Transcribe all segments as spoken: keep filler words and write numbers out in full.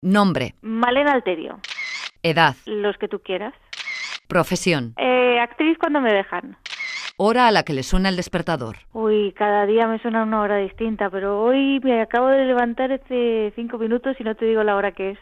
Nombre. Malena Alterio. Edad. Los que tú quieras. Profesión. Eh, actriz cuando me dejan. Hora a la que le suena el despertador. Uy, cada día me suena una hora distinta, pero hoy me acabo de levantar hace cinco minutos y no te digo la hora que es.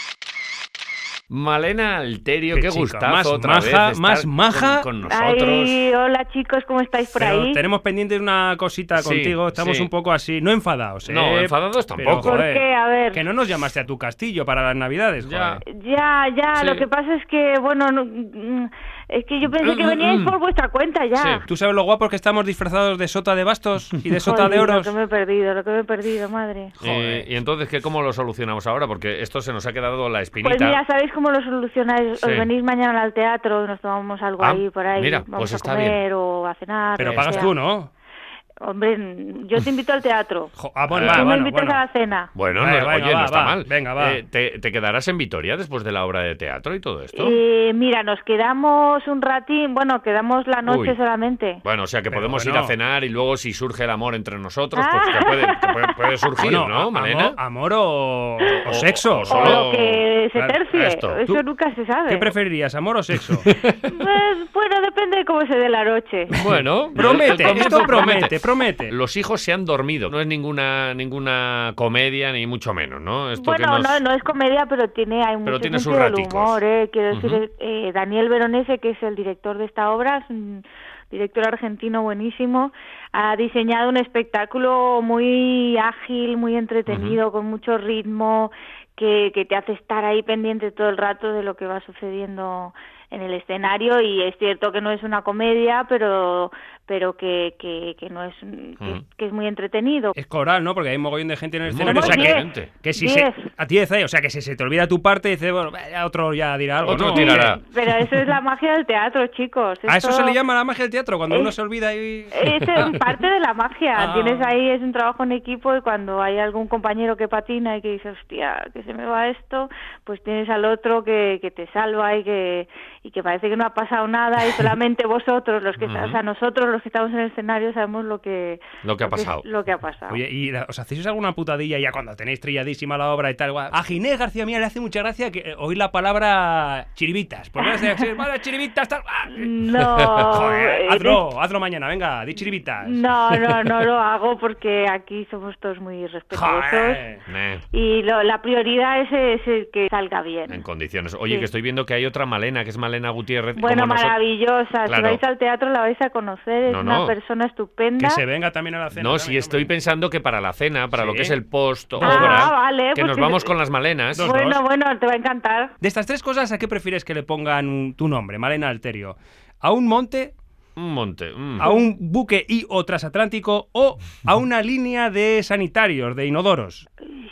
Malena Alterio, qué, qué chica, gustazo más otra maja, vez estar más maja. con, con nosotros. Ay, hola chicos, ¿cómo estáis por Pero ahí? tenemos pendiente una cosita Sí, contigo, estamos sí. un poco así, no enfadados, ¿eh? No, enfadados Pero, tampoco. ¿Por joder, qué? A ver. que no nos llamaste a tu castillo para las navidades, Ya. joder. Ya, ya, Sí. lo que pasa es que, bueno, no, mm, es que yo pensé que Mm, veníais mm. por vuestra cuenta ya. Sí. ¿Tú sabes lo guapos que estamos disfrazados de sota de bastos y de sota Joder, de oros? Lo que me he perdido, lo que me he perdido, madre. Eh, y entonces, ¿qué, ¿cómo lo solucionamos ahora? Porque esto se nos ha quedado la espinita. Pues mira, ¿sabéis cómo lo solucionáis? Sí. Os venís mañana al teatro, nos tomamos algo Ah, ahí por ahí, mira, vamos pues a está comer bien. o a cenar. Pero lo que pagas sea. tú, ¿no? Hombre, yo te invito al teatro. Jo- ah, bueno, Eh, va, Tú me bueno, invitas bueno. a la cena. Bueno, Venga, no, venga, oye, va, no está va, mal. venga, va. Eh, ¿te, ¿Te quedarás en Vitoria después de la obra de teatro y todo esto? Eh, mira, nos quedamos un ratín, bueno, quedamos la noche Uy. solamente. Bueno, o sea que Pero podemos bueno. ir a cenar y luego si surge el amor entre nosotros, Ah. pues que puede, que puede, puede surgir, Bueno, ¿no, a- Malena? amor, amor o, o O- sexo. o O solo- lo que se Claro, tercie, esto. eso Tú- nunca se sabe. ¿Qué preferirías, amor o sexo? Pues, bueno, depende de cómo se dé la noche. Bueno, Promete, el comienzo esto promete, promete. Los hijos se han dormido. No es ninguna ninguna comedia, ni mucho menos, ¿no? Esto Bueno, que nos... no, no es comedia, pero tiene hay Pero mucho tiene sus sentido del raticos. humor, ¿eh? Quiero Ujú. decir, eh, Daniel Veronese, que es el director de esta obra, es un director argentino buenísimo, ha diseñado un espectáculo muy ágil, muy entretenido, con mucho ritmo, que, que te hace estar ahí pendiente todo el rato de lo que va sucediendo en el escenario, y es cierto que no es una comedia, pero pero que, que, que no es que, Ujú. que es muy entretenido. Es coral, ¿no? Porque hay un mogollón de gente en el Es escenario. O sea, mogollón que, de gente. que si Diez. se, a diez, ¿eh? O sea, que si se te olvida tu parte, dices, bueno, ya otro ya dirá algo, Otro ¿no? tirará. Pero eso es la magia del teatro, chicos. A eso Esto- se le llama la magia del teatro, cuando Es- uno se olvida y... Es eh, parte de la magia. Ah. Tienes ahí, es un trabajo en equipo, y cuando hay algún compañero que patina y que dice, hostia, que se me va esto, pues tienes al otro que, que te salva y que y que parece que no ha pasado nada, y solamente vosotros, los que Ujú. o sea, nosotros los que estamos en el escenario sabemos lo que Lo que ha es- pasado. lo que ha pasado. Oye, ¿y la- os hacéis alguna putadilla ya cuando tenéis trilladísima la obra y tal? Guau? A Ginés García Mía le hace mucha gracia que, eh, oír la palabra chiribitas. Pues no sé, vale, chiribitas, tal... ¡ah! No, Joder, eh, hazlo, hazlo mañana, venga, di chiribitas. no, no, no lo hago porque aquí somos todos muy respetuosos. Joder. Eh, Y lo- la prioridad es, es el que salga en bien. condiciones. Oye, Sí. que estoy viendo que hay otra Malena, que es Malena Gutiérrez. Bueno, como nosotros- maravillosa. Claro. Si vais al teatro la vais a conocer. Es No, una no. persona estupenda. Que se venga también a la cena. No, también, sí hombre. estoy pensando que para la cena, para Sí. lo que es el post Ah, obra, vale, que pues nos que- vamos con las Malenas. Dos, bueno, dos. bueno, te va a encantar. De estas tres cosas, ¿a qué prefieres que le pongan tu nombre, Malena Alterio? ¿A un monte, Un monte. mm. a un buque y o transatlántico o a una línea de sanitarios, de inodoros?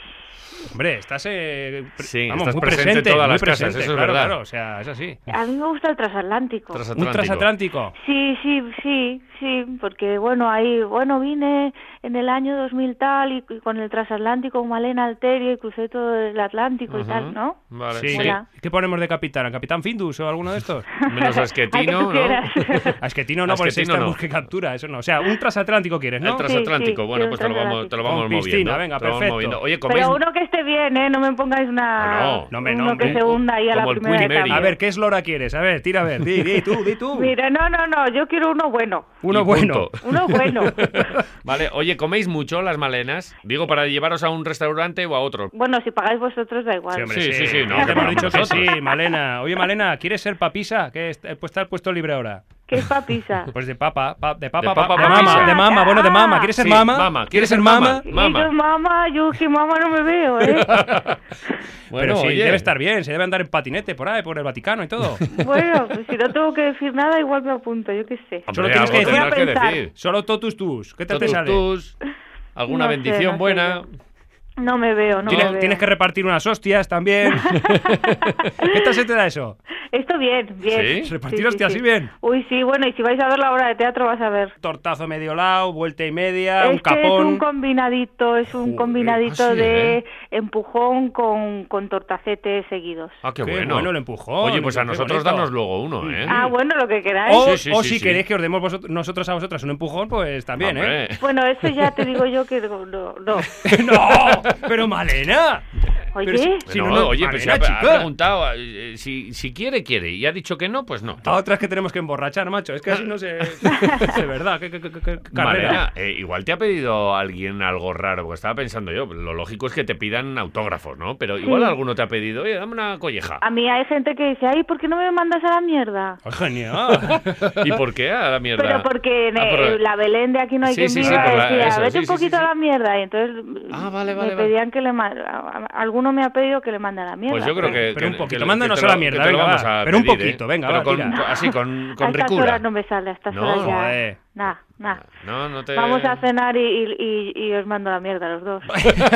Hombre, estás, eh, pre- Sí, vamos, estás muy presente presente, en todas muy las casas, presente, eso es claro, verdad. claro, o sea, es así. A mí me gusta el transatlántico. Un Transatlántico. transatlántico. Sí, sí, sí, sí, porque bueno, ahí, bueno, vine en el año dos mil tal y, y con el transatlántico con Malena Alterio y crucé todo el Atlántico y Ujú. tal, ¿no? Vale. Sí. Mola. ¿Qué ponemos de capitán? ¿A Capitán Findus o alguno de estos? Menos a Al que Esquetino, tú ¿no? quieras. A Esquetino no, porque Esquetino está en no. busca y captura, eso no. O sea, un transatlántico quieres, ¿no? El transatlántico, Sí, sí, bueno, sí, pues un te lo vamos, te lo vamos Con piscina, moviendo. venga, te lo vamos perfecto. moviendo. Oye, coméis... Pero uno que esté bien, ¿eh? No me pongáis una... Ah, no. No, hombre, no, uno hombre. que se hunda ahí a la Como el primera Willy de Mary. cambio. A ver, ¿qué eslora quieres? A ver, tira a ver, di, di tú, di tú. Mira, no, no, no, yo quiero uno bueno. Uno Y bueno. punto. Uno bueno. Vale, oye, ¿coméis mucho las Malenas? Digo, para llevaros a un restaurante o a otro. Bueno, si pagáis vosotros da igual. Sí, hombre, Sí, sí, sí, no, Ya te que hemos dicho que nosotros. sí, Malena. Oye, Malena, ¿quieres ser papisa? Que est- pues está el puesto libre ahora. ¿Qué es papisa? Pues de papa, pa- de papa, De papa, pa- de papisa. mama, de mama, bueno, de mama. Ah, ¿Quieres ser sí, mama? mama. ¿Quieres ser mama? Mama. Y yo, mamá, yo que mamá no me veo, ¿eh? Pero sí, oye. debe estar bien, se debe andar en patinete por ahí, por el Vaticano y todo. Bueno, pues si no tengo que decir nada, igual me apunto, yo qué sé. Hombre, Solo tienes algo que decir- tendrás que Voy a decir. Solo totus tus. ¿Qué tal te Totus sale? tus, alguna No sé, bendición no sé buena. yo. No me veo, no Tienes, me veo. tienes que repartir unas hostias también. ¿Qué tal se te da eso? Esto bien, bien. ¿Sí? Repartir hostias así bien. Uy, sí, bueno, y si vais a ver la obra de teatro vas a ver. Tortazo medio lado, vuelta y media, Es un que capón. es un combinadito, es un Joder, combinadito ah, sí, de ¿eh? empujón con, con tortacete seguidos. Ah, qué, Qué bueno. bueno el empujón. Oye, pues a qué nosotros bonito. danos luego uno, ¿eh? Ah, bueno, lo que queráis. O, Sí, sí, o sí, si sí. queréis que os demos vosotros- nosotros a vosotras un empujón, pues también, ¿eh? Hombre. Bueno, eso ya te digo yo que no, no. ¡No! ¡Pero Malena! Oye, Bueno, Si no, no, oye, pues si ha, Malena, ha chica. preguntado eh, si, si quiere, quiere. Y ha dicho que no, pues no. A otras que tenemos que emborrachar, macho. Es que así no se... De verdad, qué, qué, qué, qué- qué carrera. Malena, eh, igual te ha pedido alguien algo raro, porque estaba pensando yo, lo lógico es que te pidan autógrafos, ¿no? Pero igual Sí. alguno te ha pedido, oye, dame una colleja. a mí hay gente que dice, ay, ¿por qué no me mandas a la mierda? Oh, genial. ¿Y por qué a la mierda? Pero porque en Ah, por- eh, la Belén de Aquí no hay Sí, quien sí, sí, viva por la- decía, eso, vete sí, un sí, poquito sí, sí. a la mierda. Y entonces Ah, vale, me vale, vale. pedían que le ma- a- a- alguno me ha pedido que le mande a la mierda. Pues yo creo que... Pero un que- poquito, que- que mándanos te a la lo- mierda, que te lo venga, vamos va. a Pero un pedir, poquito, ¿eh? venga, Pero va, con- tira. con- así, con, A con estas ricura. horas no me sale, a estas No, horas ya... joder. Nah, nah. No, no te... Vamos a cenar y, y, y, y os mando a la mierda los dos.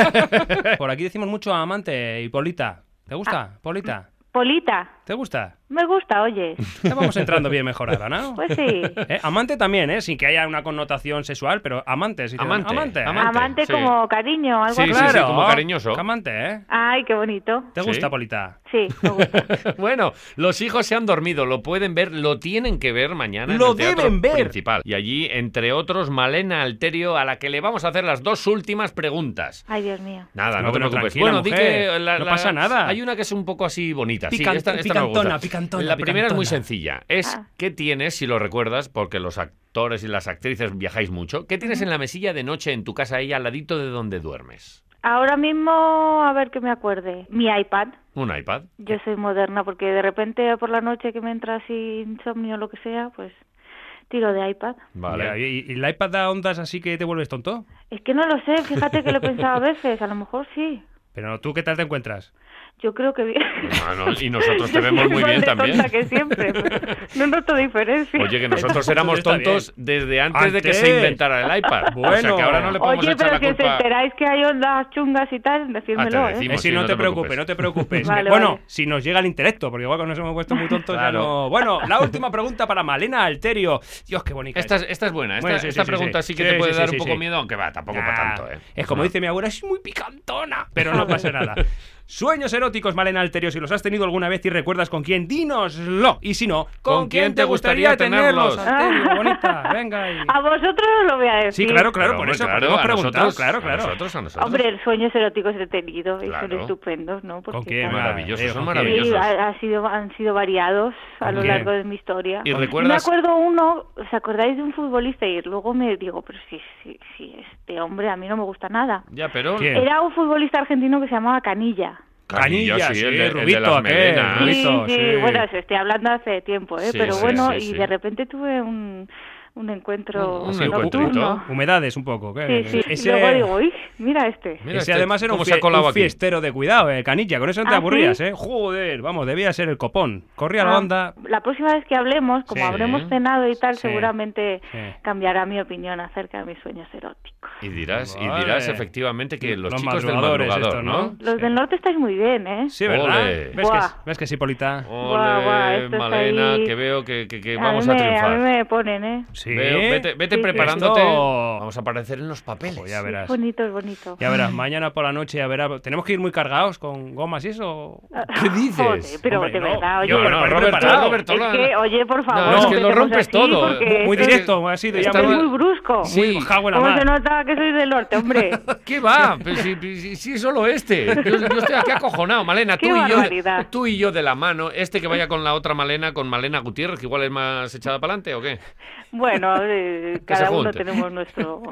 Por aquí decimos mucho amante y Polita. ¿Te Ah. gusta, Polita? Polita, ¿Te gusta? me gusta, oye. Ya vamos entrando bien mejorada, ¿no? Pues sí. ¿Eh? Amante también, ¿eh? Sin que haya una connotación sexual, pero amante. Si te- Amante, amante. amante. Amante sí. como cariño, algo Sí, así. sí, sí, como cariñoso. Amante, ¿eh? Ay, qué bonito. ¿Te Sí. gusta, Polita? Sí, me gusta. Bueno, los hijos se han dormido, lo pueden ver, lo tienen que ver mañana Lo en el teatro deben ver. principal. Y allí, entre otros, Malena Alterio, a la que le vamos a hacer las dos últimas preguntas. Ay, Dios mío. Nada, no, No, te pero preocupes. tranquila, Bueno, di mujer, que la- no la- pasa nada. Hay una que es un poco así bonita. sí, Pican- esta, esta me picantona, gusta. picantona, La primera es muy picantona. sencilla. Es Ah. ¿qué tienes, si lo recuerdas, porque los actores y las actrices viajáis mucho? ¿Qué tienes en la mesilla de noche en tu casa ahí al ladito de donde duermes? Ahora mismo, a ver que me acuerde. Mi iPad. ¿Un iPad? Yo soy moderna porque de repente por la noche que me entra así insomnio o lo que sea, pues tiro de iPad. Vale. Ya, ¿Y, y el iPad da ondas así que te vuelves tonto? Es que no lo sé, fíjate que lo he pensado a veces, a lo mejor sí. Pero tú, ¿qué tal te encuentras? Yo creo que bien. Ah, no, y nosotros te Yo vemos soy muy igual bien de también. tonta que siempre, pero no noto diferencia. Oye, que nosotros éramos Está tontos desde antes, de que Antes. se inventara el iPad. O sea, Bueno. que ahora no le podemos Oye, echar pero la que culpa... se enteráis que hay ondas chungas y tal, Ah, te decídmelo, ¿eh? decimos. Eh, si sí, no, no te te preocupes, preocupes. no te preocupes. Vale, bueno, vale. si nos llega el intelecto, porque igual cuando nos hemos puesto muy tontos Claro. ya no... Bueno, la última pregunta para Malena Alterio. Dios, qué bonita. Esta es, esta es buena. Esta, Bueno, sí, esta sí, sí, pregunta sí. sí, que Sí, te puede sí, dar sí, un poco sí. miedo, aunque va, tampoco Ah, para tanto, ¿eh? Es como No. dice mi abuela, es muy picantona, pero no pasa nada. Sueños eróticos, Malena Alterio, si los has tenido alguna vez y recuerdas con quién, dínoslo. Y si no, ¿con, ¿Con quién te gustaría tenerlos? tenerlos? Alterio, bonita, venga ahí. A vosotros os lo voy a decir. Sí, claro, claro, Pero, por hombre, eso claro, hemos a preguntado, nosotros, claro, a claro. nosotros, a nosotros. Hombre, sueños eróticos he tenido y Claro. son estupendos, ¿no? Porque, ¿Con quién? claro, Maravillosos, Eh, son ¿con sí, quién? maravillosos. ha, ha sido, han sido variados a ¿Con lo quién? largo de mi historia. ¿Y Me recuerdas? acuerdo uno, ¿os acordáis de un futbolista? Y luego me digo, pero si, si, si este hombre a mí no me gusta nada. Ya, pero... ¿Quién? Era un futbolista argentino que se llamaba Canilla. Canilla, Canilla, sí, sí, el de, el de Rubito, las aquel. melenas. Rubito. Sí, Listo, sí, sí. bueno, se estoy hablando hace tiempo, ¿eh? Sí, Pero sí, bueno, sí, y sí. de repente tuve un, un encuentro Un nocturno. encuentrito. Humedades un poco. ¿qué? Sí, sí, Ese, y luego digo, uy, mira este. Mira ese este, además era un, cómo se ha fie- colado un aquí. fiestero de cuidado, eh, Canilla. Con eso no te ¿Ah, aburrías, sí? ¿eh? Joder, vamos, debía ser el copón. Corría la Ah, banda. La próxima vez que hablemos, como Sí. habremos cenado y tal, Sí. seguramente Sí. cambiará mi opinión acerca de mis sueños eróticos. Y dirás, y Vale. dirás efectivamente que los, Los chicos del madrugadores madrugador, estos, ¿no? ¿no? Los Sí. del norte estáis muy bien, ¿eh? Sí, ¿verdad? Ole. ¿Ves que, Buah. es- ¿Ves que sí, Polita? Guau, guau, Ole, esto está Malena, ahí. que veo que, que- que a, vamos mí a me, a triunfar. mí me ponen, ¿eh? Sí. Veo, vete vete Sí, sí. preparándote. Esto- Vamos a aparecer en los papeles. Pues ya verás. Bonito, es bonito. Ya verás, mañana por la noche ya verás. ¿Tenemos que ir muy cargados con gomas y eso? ¿Qué dices? Joder, pero Hombre, de no. verdad, oye. Yo, No, pero no, voy Roberto, preparado. Roberto, Es lo- que, oye, por favor, No, es que lo empecemos rompes así, todo. porque Muy esto directo, ha sido ya es Estaba- muy brusco. Sí. Jago en la ¿Cómo mar. se nota que soy del norte, hombre? ¿Qué va? Pues si, si- si es solo este. Yo, yo estoy aquí acojonado, Malena. Qué Tú y, yo, barbaridad. tú y yo de la mano. Este que vaya con la otra Malena, con Malena Gutiérrez, que igual es más echada para adelante, ¿o qué? Bueno, eh, se cada uno junten. tenemos nuestro,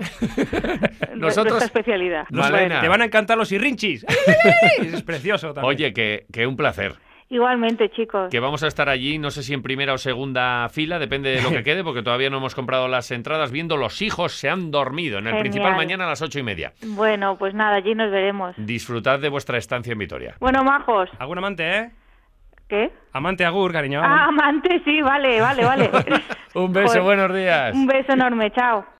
Nosotros- nuestra especialidad. Malena. Te van a encantar los irrinchis. Es precioso también. Oye, que, que un placer. Igualmente, chicos. Que vamos a estar allí, no sé si en primera o segunda fila, depende de lo que quede, porque todavía no hemos comprado las entradas, viendo Los hijos se han dormido en el Genial. principal mañana a las ocho y media. Bueno, pues nada, allí nos veremos. Disfrutad de vuestra estancia en Vitoria. Bueno, majos. ¿Algún amante, eh? ¿Qué? Amante agur, cariño. Ah, amante, sí, vale, vale, vale. Un beso, Joder. buenos días. Un beso enorme, chao.